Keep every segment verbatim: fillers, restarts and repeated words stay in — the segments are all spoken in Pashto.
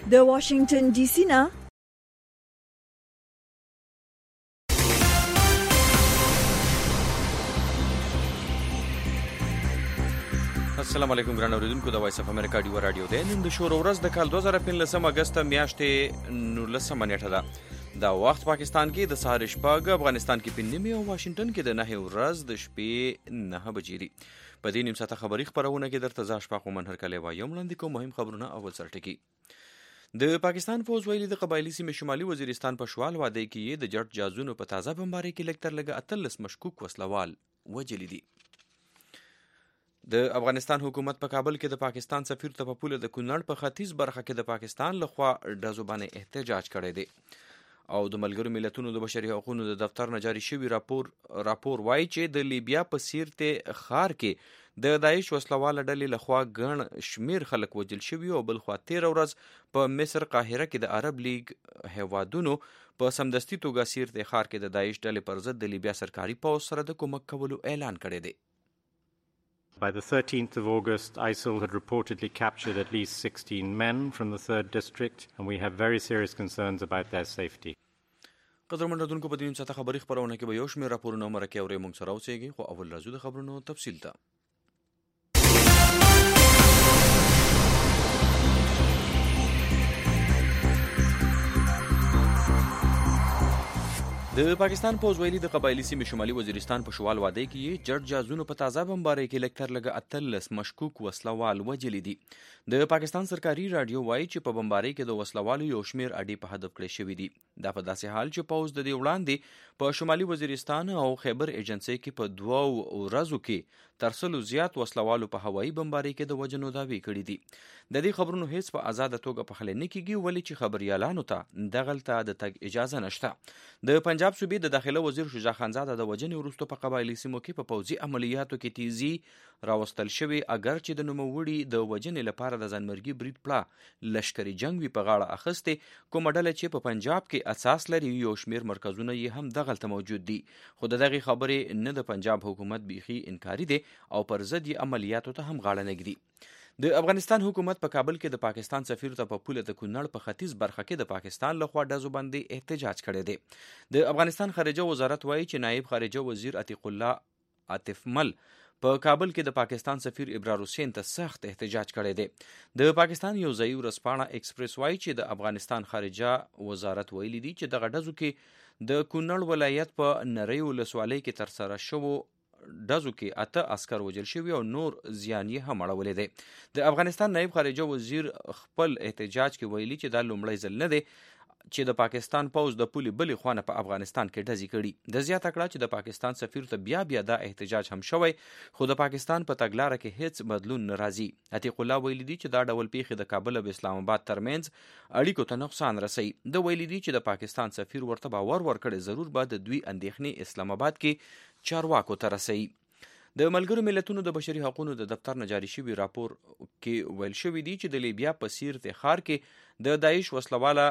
د واشنگټن ډي سي نه السلام علیکم ګران اوریدونکو د وایس اف امریکا ډیو رادیو دی نن د شور ورځ د کال دوه زره پنځلسم اگست میاشتې نولسمه نیټه ده دا وخت پاکستان کې د سهار شپږ افغانستان کې په نیمه او واشنگټن کې د نهه ورځ د شپې نهه بجې دي په دې نیم ساعته خبری خبرونه کې درته ځا شپه کوم هر کله وایم وړاندې کوم مهم خبرونه اول سر ټکی د پاکستان فوج ویلي د قبایلی سیمې شمالي وزیرستان په شوال واده کې د جټ جازونو په تازه بمباري کې لکتر لګه اتلس مشکوک وسلوال وجلی دي د افغانستان حکومت په کابل کې د پاکستان سفیر ته په پوله د کونړ په ختیځ برخه کې د پاکستان لخوا ډزو باندې احتجاج کړی دی او د ملګرو ملتونو د بشري حقوقو د دفتر نه جاري شوی راپور راپور وایي چې د لیبیا په سیرته خار کې د داعش وسلواله ډلې لخوا ګڼ شمیر خلک وژل شوي او بل خوا تیر ورځ په مصر قاهره کې د عرب لیگ هیوادونو په سمدستي توګه سیرته خار کې د داعش ډلې پر ضد د لیبیا سرکاري پوځ سره د کومک کولو اعلان کړی دی. By the thirteenth of August, I S I L had reportedly captured at least sixteen men from the third district, and we have very serious concerns about their safety. قدرمن رادونکو په دې نیم ساعته خبري خبرونه کې به یو شمېر راپورونه مرکه اورې موږ سره اوسېږي خو اول راځو د خبرونو تفصیل ته. د پاکستان پوز ویلي د قبایلی سیمې شمالي وزیرستان په شوال واده کې جټ جازونو په تازه بمبارۍ کې لکتر لګه اتلس مشکوک وسلوال وجلی دي. د پاکستان سرکاري رادیو وایي چې په بمبارۍ کې د وسلوالو یو شمیر اډې په هدف کړی شوي دي. دا په داسې حال چې پوز د دې وړاندې په شمالي وزیرستان او خیبر ایجنسۍ کې په دوه ورځو کې تر سلو زیات وسلوالو په هوایي بمبارۍ کې د وژنو دعوې کړي دي. د دې خبرونو هیڅ په آزاده توګه پخلی نه کیږي ولې چې خبريالانو ته دغلته د تګ اجازه نشته. د پنجاب صوبې د داخله وزیر شجاع خانزاده د وژنې وروسته په قبایلی سیمو کې په پوځي عملیاتو کې تیزی راوستل شوی اگر چې د نوموړي د وژنې لپاره د ځانمرګي برید پلا لشکري جنگ وی په غاړه اخیستې کومه ډله چې په پنجاب کې اساس لري یو شمیر مرکزونه یې هم دغلته موجود دي خو دغه خبرې نه د پنجاب حکومت بیخي انکاري دي او پر ضد یې عملیاتو ته هم غاړه نه ږدي. د افغانستان حکومت په کابل کې د پاکستان سفیر ته په پوله د کونړ په ختیځ برخه کې د پاکستان لخوا ډزو باندې احتجاج کړی دی. د افغانستان خارجه وزارت وایي چې نائب خارجه وزیر عتیق الله عاطف مل په کابل کې د پاکستان سفیر ابرار حسین ته سخت احتجاج کړی دی. د پاکستان یو ځایي ورځپاڼه ایکسپریس وایي چې د افغانستان خارجه وزارت ویلي دی چې دغه ډزو کې د کونړ ولایت په نری ولسوالۍ کې ترسره شوو ډزو کې اته عسكر وژل شوي او نور زیان یې هم اړولی دی. د افغانستان نائب خارجه وزیر خپل احتجاج کې ویلي چې دا لومړی ځل نه دی چې د پاکستان پوز د پولې بلې خوانه په افغانستان کې ډزې کړي. د زیاته کړه چې د پاکستان سفیر ته بیا بیا دا احتجاج هم شوی خو د پاکستان په تګلاره کې هیڅ بدلون نه راځي. عتیق الله ویلي دی چې دا ډول پیښې د کابل او اسلام آباد ترمنځ اړیکو ته نقصان رسوي. د ویلي دی چې د پاکستان سفیر ورته باور ورکړي ضرور به د دوی اندېښنې اسلام آباد کې چارواکو ته رسوي. د ملګرو ملتونو د بشري حقوقو د دفتر نه جاري شوی راپور کې ویل شوی دی چې د لیبیا په سیرته خار کې د داعش وسلواله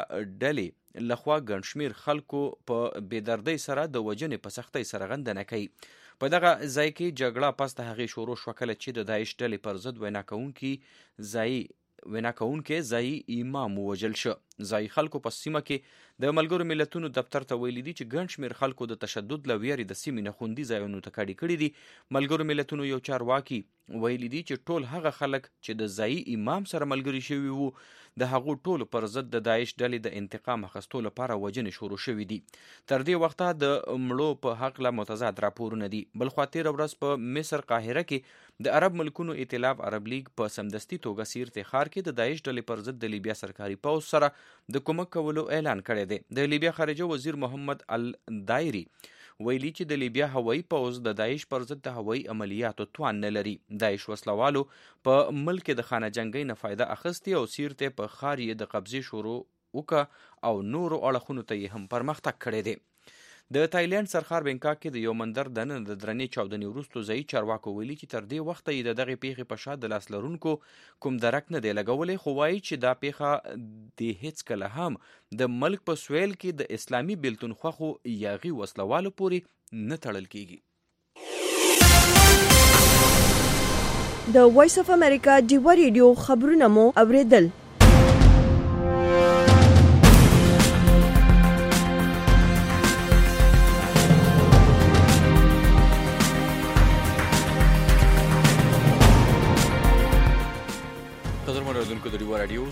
ډلې لخوا ګڼ شمیر خلکو په بېدردۍ سره د وژنې په سختۍ سره غندنه کوي. په دغه ځای کې جګړه پس د هغې شروع شوه کله چې د داعش ډلې پر ضد وینا کوونکي ځایي وینا کوونکی ځایي امام ووژل شو. ځایي خلکو په سیمه کې د ملګرو ملتونو دفتر ته ویلي دي چې ګڼ شمېر خلکو د تشدد له ویرې د سیمې نه خوندي ځایونو ته کډې کړي دي. ملګرو ملتونو یو چارواکي ویلي دي چې ټول هغه خلک چې د ځایي امام سره ملګري شوي وو د هغو ټولو پر ضد د داعش ډلې د انتقام اخیستو لپاره وژنې شروع شوي دي. تر دې وخته د مړو په هکله متضاد راپورونه دي. بل خوا تېره ورځ په مصر قاهره کې د عرب ملکونو ائتلاف عرب لیگ په سمدستي توګه سیرته خار کې د داعش ډلې پر ضد د لیبیا سرکاري پوځ سره د کومک کولو اعلان کړی دی. د لیبیا خارجه وزیر محمد الدایری ویلي چې د لیبیا هوایي پوځ د داعش پر ضد د هوایي عملیاتو توان نه لري. داعش وسلوالو په ملک د خانه جنګۍ نه فایده اخیستې او سیرته په خار یې د قبضې شروع وکړه او نورو اړخونو ته یې هم پرمختګ کړی دی. د تایلند سرخار بینکاک کې د یو مندر دننه د درنې چاودنې وروسته ځایي چارواکو ویلي چې تر دې وخته یې د دغې پیښې په شا د لاس لرونکو کوم درک نه دی لګولی خو وایي چې دا پیښه د هیڅکله هم د ملک په سویل کې د اسلامي بیلتون خوښو یاغي وسلوالو پورې نه تړل کیږي. د وایس اف امریکا ډیو ریډیو خبرونه مو اوریدل.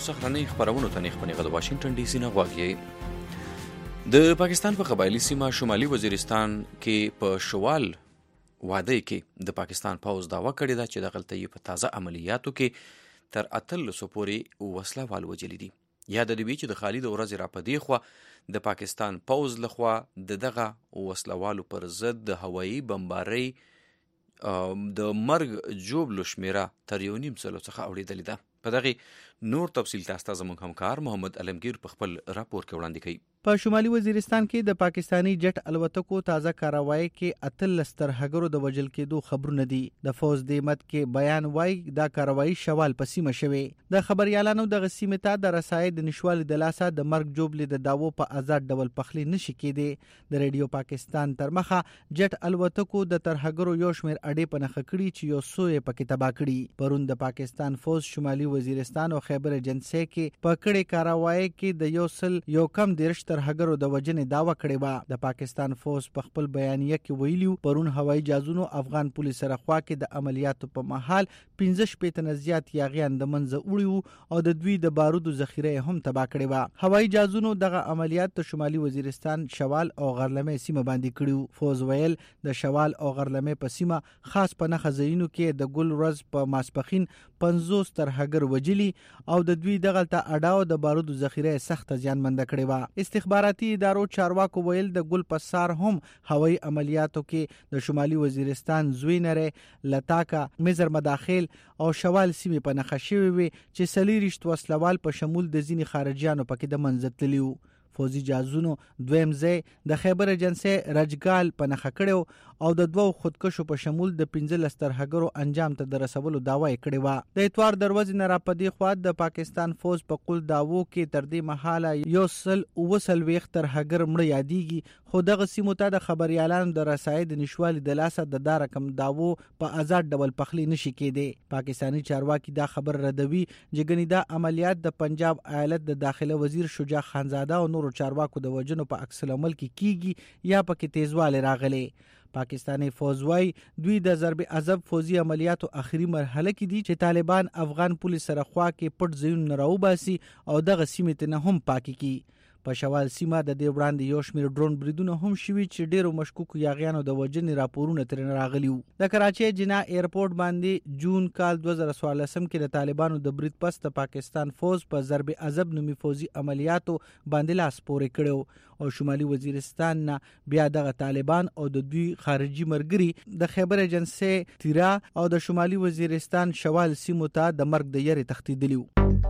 سخرنۍ خبرونو ته نښپنې د واشنگټن ډي سي نه غواګي. د پاکستان په قبایلی سیمه شمالي وزیرستان کې په شوال واده کې د پاکستان پوز داوا کړې ده چې دغلته یې په تازه عملیاتو کې تر اتلسو پورې وسله وال وجلي دي. یا د دې چې د خالد ورځ را پدې خو د پاکستان پوز لخوا د دغه وسله والو پر ضد د هوایي بمبارۍ د مرګ جوړ شمیره تر یو نیم سلو څخه اوریدلې ده. په دغه نور تفصیل تاسو ته زموږ همکار محمد علمگیر په خپل راپور کې وړاندې کوي. په شمالي وزیرستان کې د پاکستانی جټ الوتکو تازه کاروایی کې اتلس ترهګرو د وجل کېدو خبرونه دي. د فوز د مت کې بیان وای دا کاروایی شوال په سیمه شوه. د خبريالانو د غسیمه ته د رسایي د نشوال د لاسه د مرګ جوړلې د داوو په آزاد ډول پخلی نشي کېدی. د ریډیو پاکستان تر مخه جټ الوتکو د ترهګرو یو شمیر اډې په نخ کړی چې یو سوې پکې تبا کړی. پرون د پاکستان فوز شمالي وزیرستان او خیبر ایجنسی کې په کړې کاروایی کې د یو سل یو کم دیرش ترهګرو د وجنې داوا کړې و. د پاکستان فوز په خپل بیانیه کې ویلیو پرون هوایي جازونو افغان پولیس سره خوا کې د عملیاتو په محل پنځه شپږ تنه زیات یاغیان د منځه وړي او د دوی د بارودو ذخیره هم تبا کړې و. هوایي جازونو دغه عملیات د شمالي وزیرستان شوال او غرلمې سیمه باندې کړیو. فوز ویل د شوال او غرلمې په سیمه خاص په نخ ځایونو کې د ګل ورځ په ماسپخین پنځوس ترهګر وجلی او د دوی دغه ته اډاو د بارودو ذخیره سخت زیانمند کړې و. استخباراتي ادارو چارواکو ویل د ګل پسار هم هوایي عملیاتو کې د شمالي وزیرستان زوینره لتاکا مزر مداخل او شوال سیمه په نخښه شوی وي چې سلی رشت وسلوال په شمول د ځینی خارجيانو پکې د منځ تلیو. فوزي جازونو دویم ځای د خیبر ایجنسی رجګال په نخښه کړو او د دوو خودکشو په شمول د پنځلس ترهګرو انجام ته د رسولو داوا کړې و. د اتوار دروازې نه را پدې خوا د پاکستان فوز په قول داوو کې تر دې مهاله یو سل وسل ویخ ترهګر مړ یادېږي. خو دغه سیمو ته د خبريالانو د رسایي د نشوالي د لاسه د دا رقم داوو په آزاد ډول پخلی نشي کېدی. پاکستانی چارواکي دا خبر ردوي چې ګنې دا عملیات د پنجاب ایالت د داخله وزیر شجاع خانزاده او نور چارواکو د وجنو په عکس العمل کې کیږي یا پکې تیزواله راغلي. پاکستانی فوز وای دوی د ضرب عذاب فوزي عملیاتو اخري مرحله کې دي چې طالبان افغان پولیس سره خوا کې پټ ځایونه راوباسي او دغه سیمه ته نه هم پاکي کی. په شوال سیمه د دې وړاندې یو شمیر ډرون بریدونه هم شوي چې ډیرو مشکوکو یاغیانو د وجنې راپورونه ترې راغلي. د کراچۍ جنا ایرپورټ باندې جون کال دوه زره څوارلسم کې د طالبانو د برید پس د پاکستان فوز په ضرب عذاب نومي فوزي عملیاتو باندې لاس پورې کړو او شمالي وزیرستان نه بیا دغه طالبان او د دوی خارجي مرګري د خیبر ایجنسی تیرا او د شمالي وزیرستان شوال سیمو ته د مرګ د یری تختیدلیو.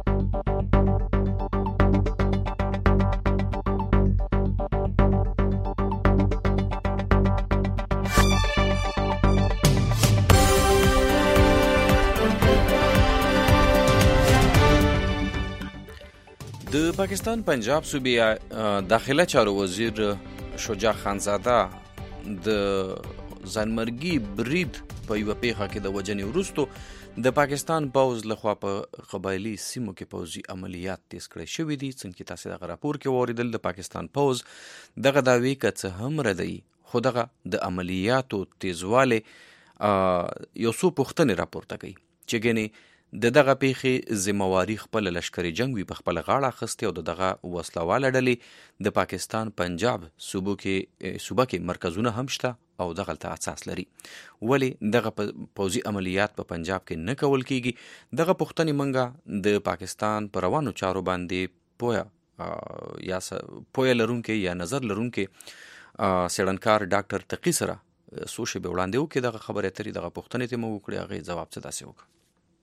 د پاکستان پنجاب صوبې داخله چارو وزیر شجاع خانزاده د ځانمرګي برید په یو پیښه کې د وجنې وروسته د پاکستان پوز لخوا په قبایلی سیمو کې پوزي عملیات تیز کړی شوې دي. څنګه تاسو د راپور کې وریدل د پاکستان پوز دغه داوی کڅ هم ردی خو دغه د عملیاتو تیزواله یو څو پوښتنې راپورته کوي چې ګنې د دغه پیښې ذمہواری خپل لشکري جنگ وی په خپل غاړه اخیسته او دغه وسلواله ډلې د پاکستان پنجاب صوبو کې صوبه کې مرکزونه هم شته او دغه ته اساس لري. ولی دغه پوزي عملیات په پنجاب کې نه کول کیږي؟ دغه پوښتنې منګه د پاکستان پر روانو چارو باندې پویا یا پویا لرونکو یا نظر لرونکو سړنکار ډاکټر تقی سره سوشي به وړاندې وکړي. دغه خبره اترې دغه پوښتنې ته مو وکړي هغه جواب څه داسې وکړي.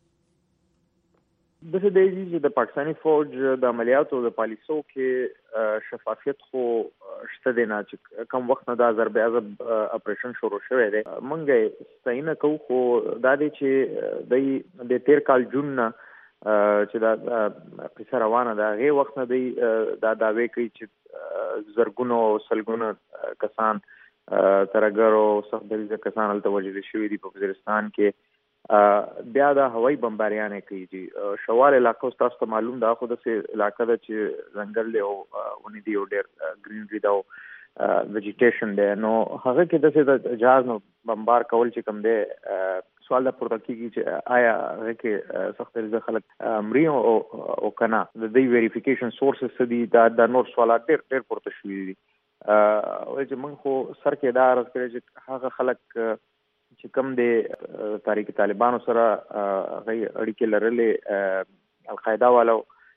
دغه د دې د پاکستاني فوج د عملیاتو د پالیسو کې شفافیت خو شته دی نه چې کوم وخت نه دا ضرب عذاب اپریشن شروع شوی دی. مونږ ستاینه کوو خو دا دی چې د تیر کال جون نه چې دا قصه روانه ده هغه وخت نه دی دا داوی کوي چې زرګونو سلګونو کسان ترګرو سخت دریځه کسان هلته وژل شوي دي په وزیرستان کې. بیا دا هوایي بمباریانې کوي چې شوال علاقه تاسو ته معلوم ده خو د علاقه ده چې ځنګل دی او ونې دي او ډېر ګرینري ده او ویجیټیشن دی نو هغه کې د جهاز نو بمبار کول چې کوم دی سوال د پورته کیږي چې آیا هغه کې سخت رضا خلک امري او او کنه د دې ویریفیکیشن سورسز سدي دا د نور سوالات ډېر ډېر پورته شوي دي او چې موږ خو سر کې دا راز کړی چې هغه خلک چې کم دي تحریک طالبانو سره هغه اړیکې لرلې القاعده والو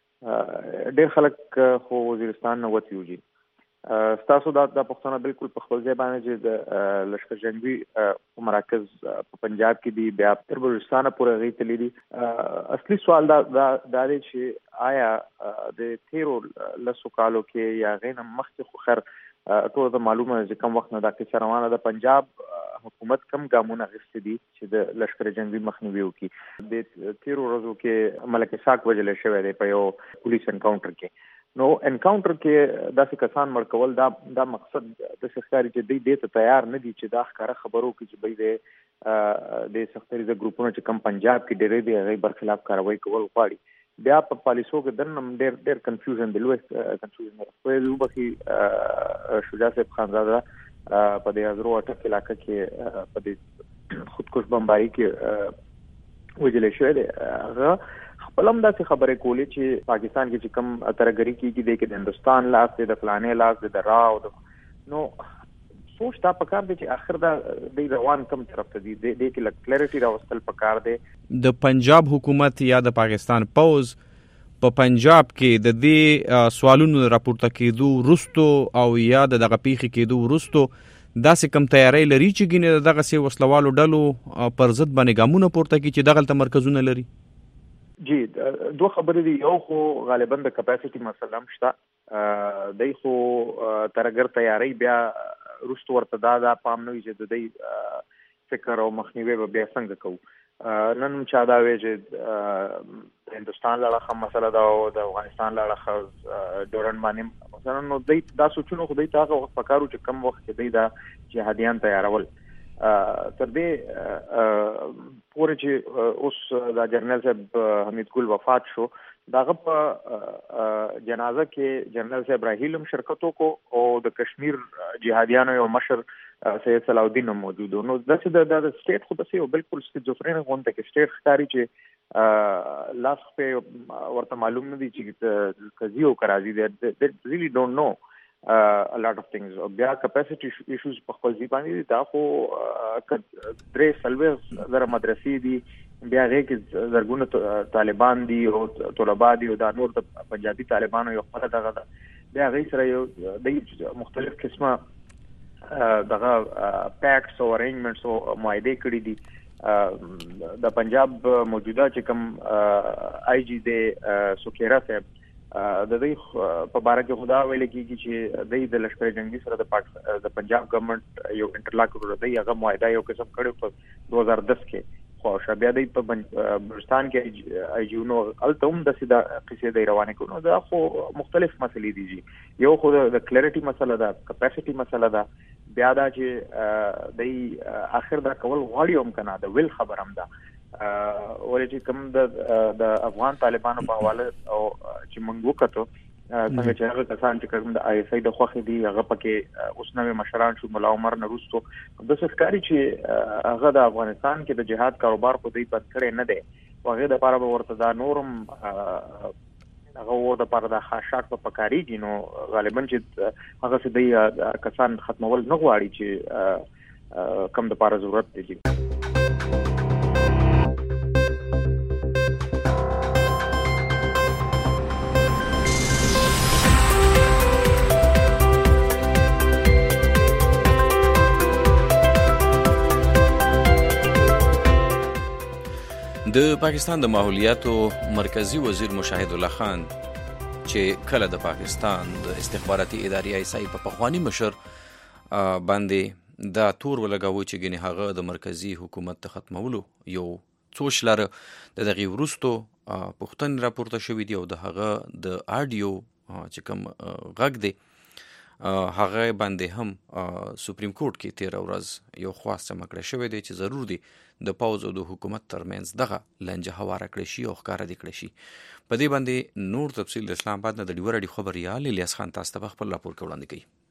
ډېر خلک خو وزیرستان نه وتی وږي ستاسو دا د پښتون بالکل په خپل ځای باندې چې د لشکر جنگي مرکز په پنجاب کې دی بیا تر بلوچستان پورې غي تللی دي اصلي سوال دا دا دی چې آیا د تیرو لسو کالو کې یا غین مخکې خو خر ټول د معلومه چې کوم وخت نه دا کې روانه د پنجاب حکومت کم ګامونه غوښتي دي چې د لشکر جنگي مخنیوي وکړي د تیرو ورځو کې ملک اسحاق وجل شوی دی په یو پولیس انکاونټر کې نو انکاونټر کې داسې کسان مړ کول دا دا مقصد د سختاري چې دوی دې ته تیار نه دي چې دا ښکاره خبرو کې چې دوی د د سختاري د ګروپونو چې کم پنجاب کې ډېرې دي هغه برخلاف کاروایی کول غواړي بیا په پالیسو کې دنم ډېر ډېر کنفیوژن دی لوی کنفیوژن په یو بخي شجاع صاحب خانزاده په دې حضرو اټک علاقې کې په دې خودکش بمباری کې وجل شوی دی هغه خپلم داسې خبرې کولې چې پاکستان کې چې کم ترګری کیږي د کې د هندستان لاس د فلانې لاس د راو نو سوچ تا پکار دی چې اخر دا د روان کم طرف ته دی د کې لک کلیریټي راوستل پکار دی د پنجاب حکومت یا د پاکستان پوز په پنجاب کې د دې سوالونو راپورته کېدو رستو او یا د دغه پیخي کېدو رستو داسې کم تیاری لري چې ګینه دغه سي وسلوالو ډلو پر ضد باندې ګامونه پورته کی چې دغه تمرکزونه لري جی دوه خبرې دي یو خو غالبا د کپاسټي مسله هم شته دای خو ترګر تیاری بیا رستو ورته دا د پام نه چې د دې فکر او مخنیوي به بیا څنګه کوو نن چا دا وی چې د هندستان لړخه مسله دا او د افغانستان لړخه ډورن باندې مثلا نو دای دا سوچونه خو دای تاغه وخت پکارو چې کم وخت کې دای دا جهادیان تیارول تر دې پورې چې اوس د جنرال صاحب حمید ګل وفات شو داغه په جنازه کې جنرال صاحب راهیلم شرکت وکړو او د کشمیر جهادیانو یو مشر سید صلاح الدین موجود نو داسې د د سټیټ خو داسې یو بالکل سکیزوفرین غونډه کې سټیټ ښکاری چې لاس په ورته معلوم نه دي چې قضیه او کرازي دي they really don't know Uh, a lot of things بیا capacity issues په خپل ځای باندې دا خو درې سلوي زره مدرسې دي بیا هغه کې زرګونه طالبان دي او طلبه دي او دا نور د پنجابي طالبانو یو خپل دغه بیا هغه سره یو د مختلف قسمه دغه پیکټس او ارینجمنټس او معاهده کړي دي د پنجاب موجوده چې کوم آی جی د سوکیرا صاحب د دې په باره کې خدا ویل کېږي چې د لشکر جنگي سره د پاک د پنجاب ګورنمنت یو انټرلاک ورو دی هغه معاهده یو قسم کړو په دو هزار دس کې خو شابه دی په بلوچستان کې ای جی نو التم د سیده قصې دی روانه کړو دا خو مختلف مسلې دي یو خو د کلیریټي مسله ده کپاسټي مسله ده بیا دا چې د اخر دا کول غواړي هم کنه د ویل خبر هم ده ولې چې کوم د د افغان طالبانو په حواله او چې موږ وکړو څنګه چې هغه کسان چې کوم د آی ایس آی د خوخي دي هغه پکې اوس نوې مشران شو مولا عمر نورستو د سرکاري چې هغه د افغانستان کې د جهاد کاروبار په دې بند کړي نه دی هغه د لپاره ورته دا نورم هغه ور د لپاره د خاشاک په پکاريږي نو غالبا چې هغه څه دی کسان ختمول نه غواړي چې کم د لپاره ضرورت دی د پاکستان د ماحولیاتو مرکزی وزیر مشاهد الله خان چې کله د پاکستان د استخباراتي ادارې آی ایس آی په پخوانی مشر باندې دا تور ولګاوه چې ګنې هغه د مرکزی حکومت ته ختمولو یو څوش لره د دغه ورستو پښتون راپورته شوې دی او د هغه د آډیو چې کوم غږ دی هغه باندې هم سپریم کورټ کې تیر ورځ یو خواست مکړه شوې دی چې ضرور دی د پاوز او د حکومت ترمنځ دغه لنجه هواره کړی شي او ښکاره دي کړی شي په دې باندې نور تفصیل د اسلام آباد نه د ډیور اړي خبري الیاس خان تاسو ته خپل راپور وړاندې کوي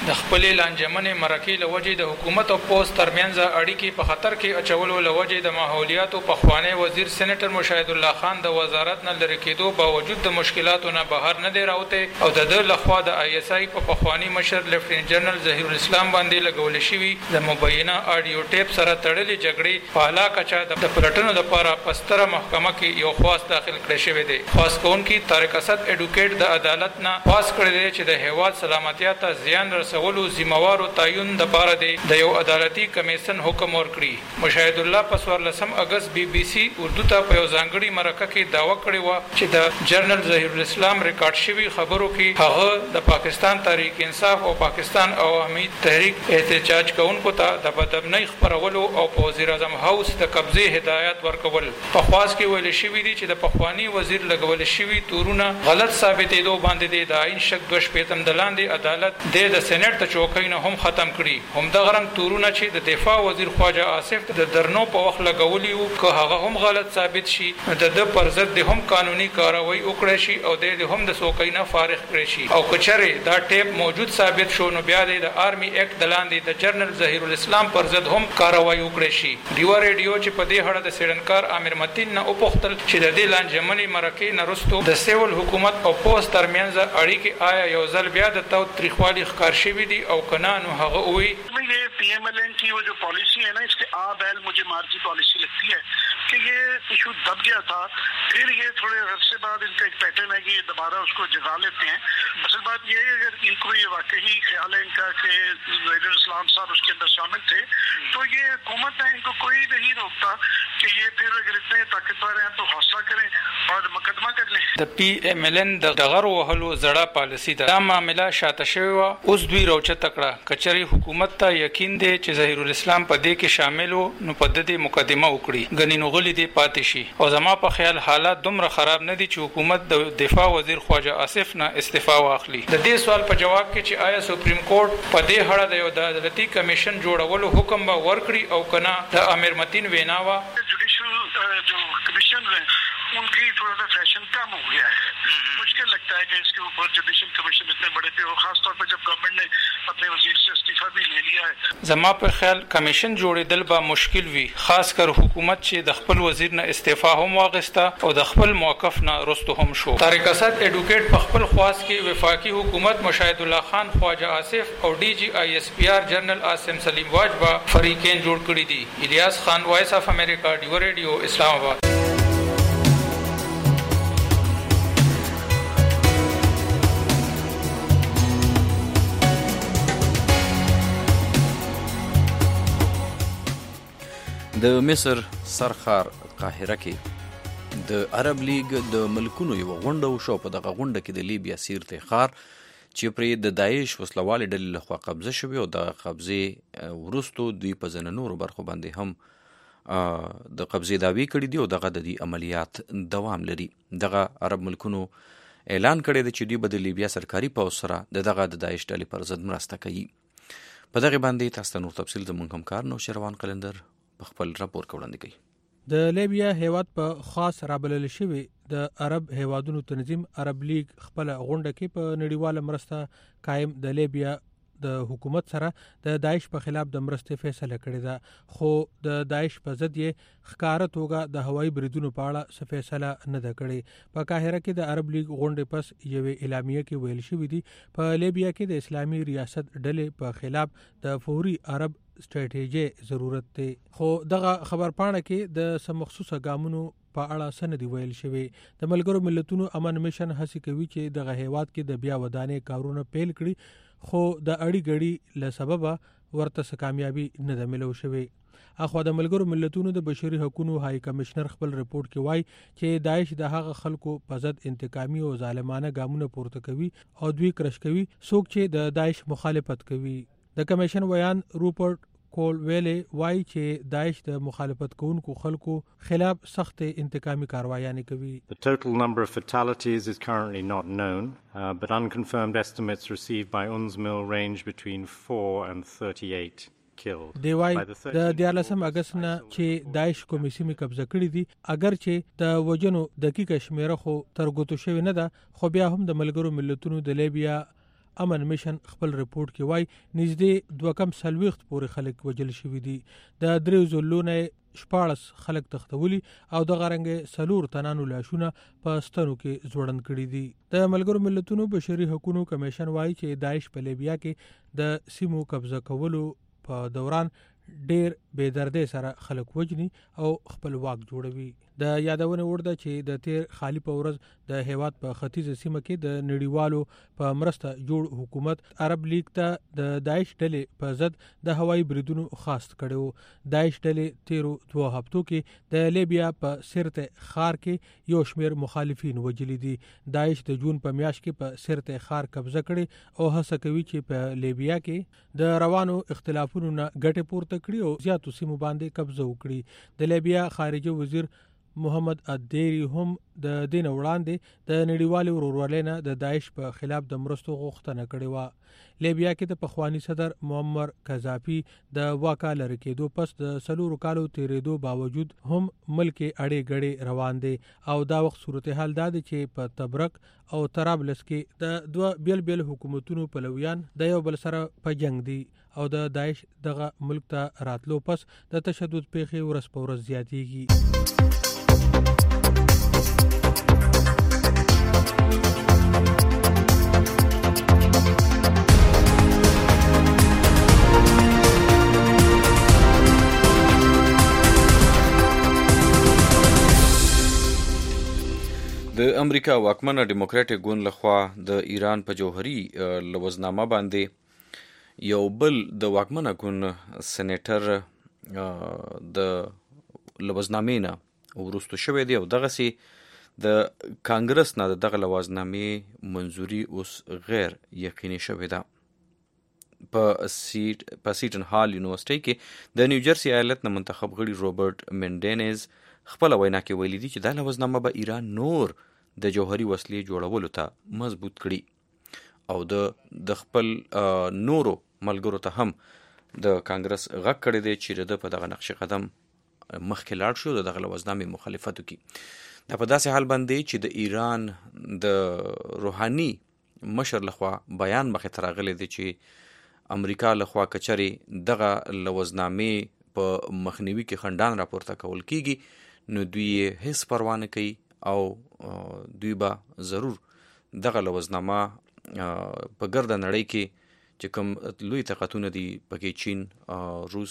د خپل لانجمنې مرکې لوجې د حکومت او پوسټ ترمنځ اړیکې په خطر کې اچولو لوجې د ماحولیات او پخوانی وزیر سېنیټر مشاهد الله خان د وزارت نه لری کېدو باوجود د مشکلاتو نه بهر نه دی راوته او د لخوا د آی اس آی په پخوانی مشر لیفټیننټ جنرال ظهیر الاسلام باندې لګول شوی د مبینه اډیو ټیپ سره تړلې جګړې په علاقه چا د پلټنو لپاره پستره محکمه کې یو خواست داخل کړی شوی دی. خاص کونکي طارق اسد اډوکیټ د عدالت نه پاس کړی دی چې د هیواد سلامتیا ته زیان رسولو ذمہوارو تعین د لپاره دی د یو عدالتي کمیشن حکم ورکړي. مشاهد الله په څوارلسم اگست بي بي سي اردو ته په یو ځانګړي مرکه کې داوا کړی و چې د جنرال ظهیر الاسلام ریکارډ شوی خبرو کې هغه د پاکستان تحریک انصاف او پاکستان عوامي تحریک احتجاج کوونکو ته د بدبنۍ خبرولو او په وزیر اعظم هاوس د قبضه هدایت ورکول. په خواص کې ویل شوی دی چې د پخوانی وزیر لګول شوی تورونه غلط ثابتېدو باندې د عین شک دوه شپېتم د لاندې عدالت د سېنات ته چوکۍ نه هم ختم کړي. هم د غرنګ تورونه چې د دفاع وزیر خواجه آصف د درنو په وخت لګولي وو که هغه هم غلط ثابت شي د د پر ضد د هم قانوني کاروایی وکړي شي او د هم د چوکۍ نه فارغ کړي شي او کچره دا ټیپ موجود ثابت شو نو بیا د آرمي ایکټ د لاندې د جنرال ظهیر الاسلام پر ضد هم کاروایی وکړي شي. دیوا ریډیو چې په دې اړه د سیډنکار امیر متین نه وپوښتل چې د دې لانجمنې مرکې نه رستو د سیول حکومت او پوسټ ترمنځ اړیکې آیا یو ځل بیا د تو تریخوالي ښکار شوي دي او کنه نو هغه وی ये P M L N की वो जो पॉलिसी है ना इसके आ बैल मुझे मार्जी पॉलिसी लगती है कि ये इशू दब गया था फिर ये थोड़े अरसे बाद इनका एक पैटर्न है कि ये दोबारा उसको जगा लेते हैं. असल बात ये है अगर इनको ये वाकई ख्याल है इनका कि ज़हीर इस्लाम साहब उसके अंदर शामिल थे तो ये हुकूमत है इनको कोई नहीं रोकता कि ये फिर अगर इतने ताकतवर हैं तो हौसला करें और मुकदमा कर लें. د پی ایم ال ان د دغه وهلو زړه پالیسی ده. دا معاملہ شاته شوی و اوس دوی روچه تکړه کچري حکومت ته یقین دی چې ظهیر الاسلام په دې کې شامل وو نو په دې مقدمه وکړي غنی نو غلي دی پاتې شي او زما په خیال حالات دومره خراب نه دي چې حکومت د دفاع وزیر خواجه آصف نه استعفا واخلي. د دې سوال په جواب کې چې آیا سپریم کورټ په دې اړه د یو عدالتي کمیشن جوړولو حکم به ورکړي او کنه د امیر متین ویناوا जुडिशल जो कमीशन है उनकी थोड़ा सा फैशन कम हो गया है. मुश्किल लगता है कि इसके ऊपर जुडिशल कमीशन इतने बड़े पे हो खास तौर पर जब गवर्नमेंट ने अपने वजीर से इस्तीफा भी ले लिया है. زما په خیال کمیشن جوړېدل به مشکل وي خاص کر حکومت چې د خپل وزیر نه استعفا هم واغسته او د خپل موقف نه رستو هم شو. طارق اسد اډوکیټ په خپل خواص کې وفاقي حکومت مشاهد الله خان خواجه آصف او ډي جی آی اس پی آر جنرال عاصم سلیم واجبا فریقین جوړ کړی دي. الیاس خان وایس اف امریکا ډیو ریډیو اسلام آباد. د مصر سرخار قاهره کې د عرب لیگ د ملکونو یو غونډه وشو. په دغه غونډه کې د لیبیا سیرته خار چې پرې د داعش وسلوالې ډلې لخوا قبضه شوې او د قبضې وروستو دوی په ځینو نورو برخو باندې هم د قبضې دعوی کړي دي او دغه د دې عملیات دوام لري. دغه عرب ملکونو اعلان کړی دی چې دوی به د لیبیا سرکاري پوځ سره د دغه د داعش ډلې پر ضد مرسته کوي. په دغه باندې تاسو ته نور تفصیل زموږ همکار نو شروان قلندر په خپل راپور کې وړاندې کوي. د لیبیا هیواد په خاص رابلل شوی د عرب هیوادونو تنظیم عرب لیگ خپل غونډه کې په نړیواله مرسته قائم د لیبیا د حکومت سره د داعش په خلاف د مرستې فیصله کړې ده. خو د داعش په ضد یې ښکاره توګه د هوایي بریدونو په اړه څه فیصله نه ده کړې. په قاهره کې د عرب لیگ غونډې پس یوې اعلامیه کې ویل شوی دی په لیبیا کې د اسلامي ریاست ډلې په خلاف د فوري عرب سټریټیجي ضرورت دی. خو دغه خبرپاڼه کې د سم مخصوصه ګامونو په اړه سند ویل شوی. د ملګرو ملتونو امن میشن هڅه کوي چې دغه هیواد کې د بیا ودانې کارونه پیل کړي خو د اړي غړي له سببه ورته کامیابی نه ده ملو شوی. اخو د ملګرو ملتونو د بشري حقوقو هاي کمشنر خپل رپورت کې وایي چې داعش د هغه خلکو په ضد انتقامي او ظالمانه ګامونه پورته کوي او دوی کرش کوي څوک چې د داعش مخالفت کوي. د کمیشن ویان روپرټ کول ویلې وایي چې داعش د مخالفت کوونکو خلکو خلاف سخت انتقامي کاروایانې کوي. The total number of fatalities is currently not known, uh, but unconfirmed estimates received by UNSMIL range between four and thirty-eight killed. دی وایي د دیارلسم اگست نه چې داعش کومې سیمې قبضه کړې دي اگر چې د وجنو دقیقه شمیره خو تر ګوتو شوی نه ده خو بیا هم د ملګرو ملتونو د لیبیا امن میشن خپل رپورت کې وای نږدې دوه کم سلويخت پورې خلک وجل شوی دي د دریو زلونه شپاړس خلک تختولي او د غرنګ سلور تنانو لاشونه په ستنو کې ځوړند کړي دي د ملګرو ملتونو بشري حقوقو کمیشن وایي چې داعش په لیبیا کې د سیمو قبضه کولو په دوران ډیر بے دردۍ سره خلک وجني او خپل واک جوړوي د یادونه ورده چې د تیر خالی په ورځ د هیواد په ختیځ سیمه کې د نړیوالو په مرسته جوړ حکومت عرب لیگ ته د داعش ډلې په ضد د هوایي بریدونو خاص کړو داعش ډلې تیرو دوه هفتو کې د لیبیا په سرته خار کې یو شمیر مخالفین وجلي دي داعش د جون په میاشت کې په سرته خار قبضه کړي او هڅه کوي چې په لیبیا کې د روانو اختلافونو نه ګټه پورته کړي او زیاتو سیمو باندې قبضه وکړي د لیبیا خارجه وزیر محمد اديري هم د دین وړاندې د نړیوال ورورولۍ نه د داعش په خلاف د مرستو غوښتنه کړې و لیبیا کې د پخوانی صدر معمر قذافي د واکا لری کېدو پس د سلورو کالو تیرېدو باوجود هم ملک اړې غړې روان دي او دا وخت صورتحال دا چې په تبرک او طرابلس کې د دوه بیل بیل حکومتونو پلویان د یو بل سره په جنگ دي او د داعش دغه ملک ته راتلو پس د تشدد پیښې ورځ په ورځ زیاتېږي د امریکا واکمنه ډیموکراټیک ګوند لخوا د ایران په جوهري لوزنامه باندې یو بل د واکمنه ګوند سېنیټر د لوزنامې نه ورستو شوی دی او دغه سي د کانګرس نه دغه لوزنامې منځوري اوس غیر یقیني شوی ده په سیټ په سیټن هال یونیورسيټي کې د نیوجرسي ایالت نه منتخب غړي روبرت مندینز خپل وینا کې ویلي دي چې دا لوزنامه به ایران نور د جوهري وسلې جوړولو ته مضبوط کړي او د د خپل نورو ملګرو ته هم د کانګرس غږ کړی دی چې د په دغه نقش قدم مخکې لاړ شو د دغه لوزنامې مخالفت وکړي دا په داسې حال باندې چې د ایران د روحاني مشر لخوا بیان مخې ته راغلی دی چې امریکا لخوا کچري دغه لوزنامې په مخنیوي کې خندان راپورته کول کیږي نو دوی هیڅ پروا نه کوي او دوی به ضرور دغه لوزنامه په ګرده نړۍ کې چې کوم لوی طاقتونه دي پکې چین روس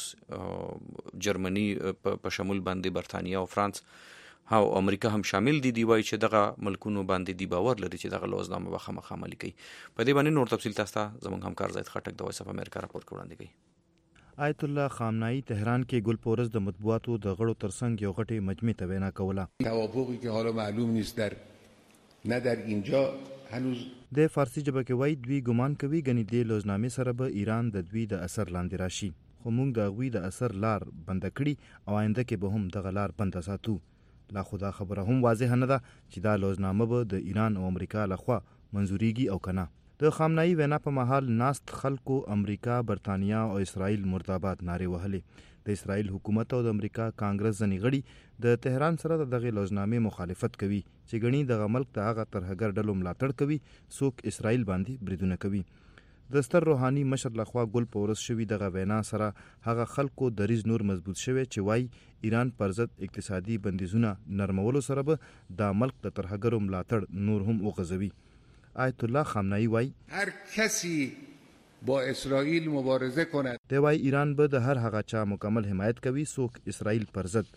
جرمني په شمول باندې برتانیا او فرانس او امریکا هم شامل دي دی وایي چې دغه ملکونو باندې دی باور لري چې دغه لوزنامه به خامخا عملي کوي په دې باندې نور تفصیل تاسو ته زموږ همکار زید خټک د وایس اف امریکا راپور وړاندې کوي آیت الله خامنه‌ای تهران کې گل پورز د مطبوعاتو د غړو ترڅنګ یو غټي مجمع ته وینا کوله توافقی که حالا معلوم نیست در نه در اینجا هنوز د فارسی ژبه کې وایي دوی ګمان کوي غني د لوزنامې سره به ایران د دوی د اثر لاندې راشي خو موږ د غوي د اثر لار بند کړي او آینده کې به هم دغه لار بند ساتو لا خدا خبره هم واضح نه ده چې دا لوزنامه به د ایران او امریکا لخوا منزوريږي او کنه د خامنه‌ای وینا په محل ناست خلکو امریکا برتانیا او اسرائیل مرداباد ناره وهلې د اسرائیل حکومت او د امریکا کانګرس ځنی غړي د تهران سره دغه لوزنامې مخالفت کوي چې غني دغه ملک ته هغه ترهګر ډلو ملاتړ کوي څوک اسرائیل باندې بریدونه کوي د ستر روحاني مشر لخوا ګل پورس شوی دغه وینا سره هغه خلکو دریز نور مضبوط شوی چې وای ایران پر ضد اقتصادي بندیزونه نرمولو سره به د ملک د ترهګرو ملاتړ نور هم وغځوي آیت الله خامنه‌ای وای هر کسی با اسرائیل مبارزه کند دی وای ایران به د هر هغه چا مکمل حمایت کوي څوک اسرائیل پر ضد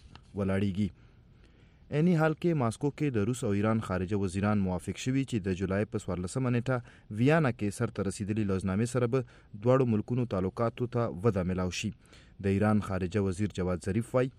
ولاړیږي اني حال کې ماسکو کې د روس او ایران خارجه وزیران موافق شوي چې د جولای په څوارلسمه نیټه ویانا کې سر ته رسیدلي لوزنامې سره به دواړو ملکونو تعلقاتو ته وده ملاو شي د ایران خارجه وزیر جواد ظریف وای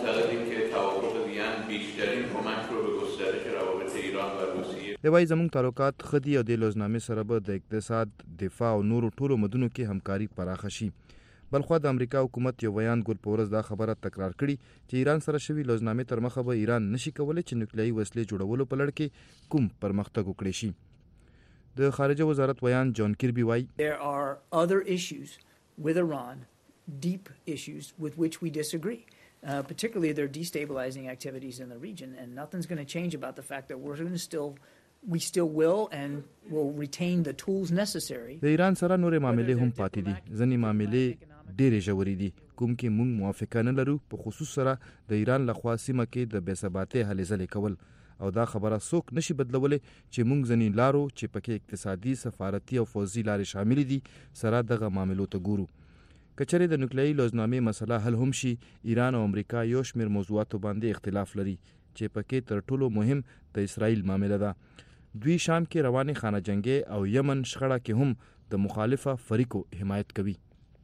د وای زموږ تعلقات خدي او د لوزنامې سره به د اقتصاد دفاع او نورو ټولو مدونو کې همکاري پراخه شي بلخو د امریکا حکومت یو بیان ګل پورز دا خبره تکرار کړي چې ایران سره شوی لوزنامې تر مخه به ایران نشي کولای چې نوکلیایي وسلې جوړولو په لړ کې کوم پرمختګ وکړي شي د خارجه وزارت ویان جان کیربي وای There are other issues with Iran, deep issues with which we disagree. Uh, particularly their destabilizing activities in the region, and nothing's going to change about the fact that we're going to still we still will and will retain the tools necessary. د ایران سره نورې معاملې هم پاتې دي. ځینې معاملې ډېرې ژورې دي کوم کې موږ موافقه نه لرو، په خصوص سره د ایران لخوا سیمه کې د بې ثباتۍ هلې ځلې کول، او دا خبره څوک نشي بدلولی چې موږ ځینې لارو چې پکې اقتصادي، سفارتي او فوزي لارې شاملې دي سره دغه معاملو ته ګورو. که چېرې د نوکلیایي لوزنامې مسله حل هم شي، ایران او امریکا یو شمېر موضوعاتو باندې اختلاف لري چې پکې تر ټولو مهم د اسرائیل معامله ده. دوی شام کې روانې خانه جنګي او یمن شخړه کې هم د مخالفه فریقو حمایت کوي.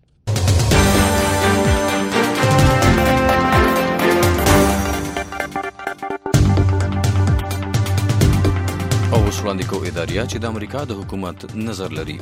او اوس وړاندې کوو اداریه چې د امریکا د حکومت نظر لري.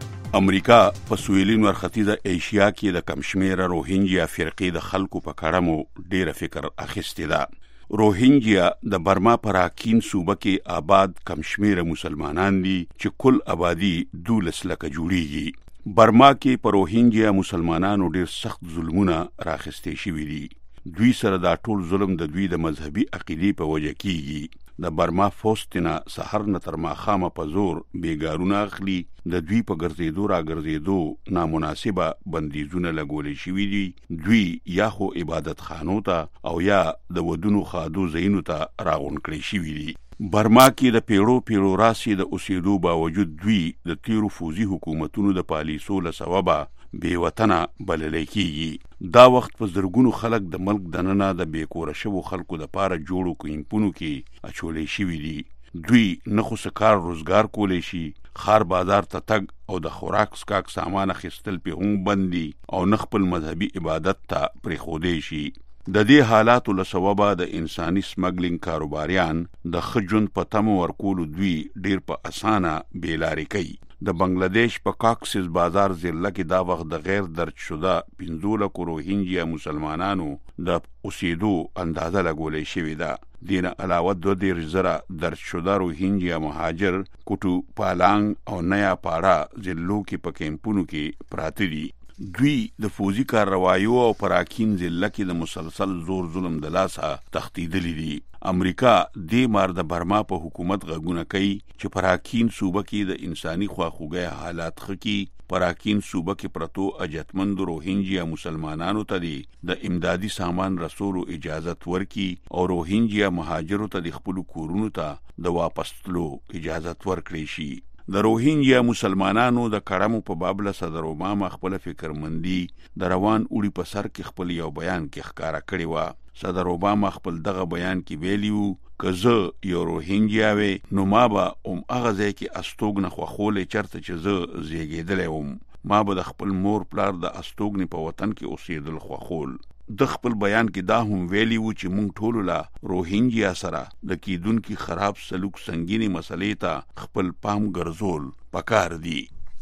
امریکا په سویلي ختیځه ایشیا کې د کم شمېره روهینجیا فرقې د خلکو په کړمو ډېره فکر اخیستې ده. روهینجیا د برما په راکین صوبه کې آباد کم شمېره مسلمانان دي چې کل آبادي دولس لکه جوړیږي. برما کې په روهینجیا مسلمانانو ډېر سخت ظلمونه راخیستې شوي دي. دوی سره دا ټول ظلم د دوی د مذهبي عقیدې په وجه کیږي. د برما فوستینا سحر نه تر ماښامه په زور بیګارونه اخلي. د دوی په ګرځېدو را ګرځېدو نامناسبه بندیزونه لګولې شوي دي. دوی یا خو عبادت خانو ته او یا د ودونو خادو ځایونو ته راغونډ کړي شوي دي. برما کې د پیړو پیړو راسې د اوسېدو باوجود دوی د تیرو فوزي حکومتونو د پالیسو له سببه بې وطنه بللی کیږي. دا وخت په زرګونو خلک د ملک دننه د بې کوره شوو خلکو د پاره جوړو کیمپونو کې اچولی شوي دي. دوی نه خو څه کار روزګار کولی شي، خار بازار ته تګ او د خوراک سکاک سامان اخیستل پې هم بند دي، او نه خپل مذهبي عبادت ته پرېښودی شي. د دې حالاتو له سببه د انساني سمګلینګ کاروباریان د ښه ژوند په تمه ورکولو دوی ډېر په اسانه بېلارې کوي. د بنگلادیش په کاکسس بازار ضلع کې دا وخت د غیر درج شده پنځه لکو روهینجیا مسلمانانو د اوسېدو اندازه لګولې شوې ده. دې نه علاوه دوه دېرش زره درج شده روهینجیا مهاجر کوټو پالانګ او نیا پاړه ضلعو کې په کیمپونو کې پراته دي. دوی د فوزي کارروایو او پراکین ضلع کې د مسلسل زور ظلم د لاسه تښتېدلي دي. امریکا دې مار د برما په حکومت غږونه کوي چې پراکین صوبه کې د انساني خواخوږۍ حالات ښه کړي. پراکین صوبه کې پرتو اجتمند روهینجیا مسلمانانو ته دی د امدادي سامان رسولو اجازت ورکي او روهینجیا مهاجرو ته د خپلو کورونو ته د واپس تلو اجازت ورکړي شي. د روهینجیا مسلمانانو د کړمو په باب له صدر اوباما خپل فکرمندي د روان اوړي په سر کې خپل یو بیان کې ښکارا کړی و. صدر اوباما خپل دغه بیان کې ویلی و که زه یو روهینجیا وې نو ما به هم هغه ځای کې استوګنه خوښولی چېرته چې زه زیږېدلی وم. ما به د خپل مور پلار د استوګنې په وطن کې اوسېدل خوښول. د خپل بیان کې دا هم ویلی و چې مونږ ټولو له روهینجیا سره د کیدونکي خراب سلوک سنګینې مسلې ته خپل پام ګرځول پکار دي.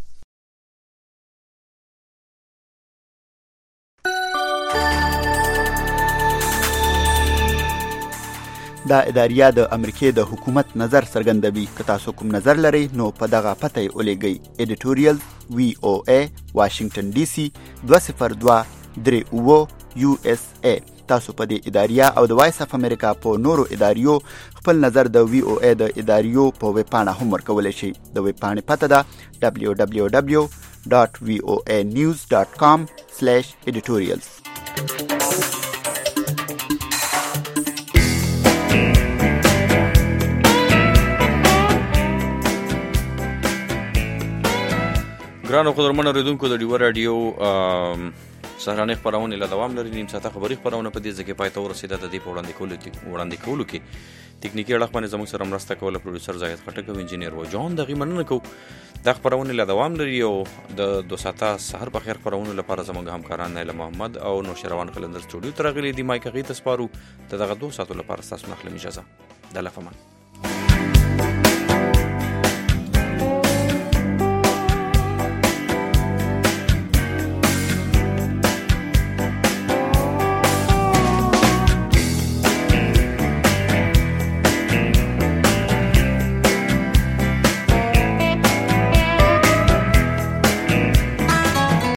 دا اداریه د امریکای د حکومت نظر څرګندوي. که تاسو کوم نظر لرئ نو په دغه پته یې ولیږئ. ایډیټوریال وی او ای واشنگټن ډي سي دوه صفر دوه درې اوه یو اس ای. تاسو په دې اداریه او د وایس اف امریکا په نورو اداریو خپل نظر د وی او ای د اداریو په ویب پاڼه هم ورکولی شئ. د ویب پاڼې پته ده دبلیو دبلیو دبلیو ډاټ وی او ای نیوز ډاټ کام سلیش ایډیټوریالز. ګرانو قدرمنو اوریدونکو د ډیوه راډیو سهارنۍ خپرونې له دوام لري. نیم ساعته خبري خپرونه په دې ځای کې پای ته ورسېده. د دې په وړاندې کولو وړاندې کولو کې تکنیکي اړخ باندې زموږ سره مرسته کوله پروډوسر زاهد خټک او انجینیر وجان. د هغې مننه کوو. دا خپرونې له دوام لري او د دوه ساعته سهار په خیر خپرونو لپاره زموږ همکاران نیله محمد او نوشروان قلندر سټوډیو ته راغلي دي. مایک هغې ته سپارو. د دغه دوه ساعتو لپاره ستاسو نه اخلم اجازه. د الله په امان.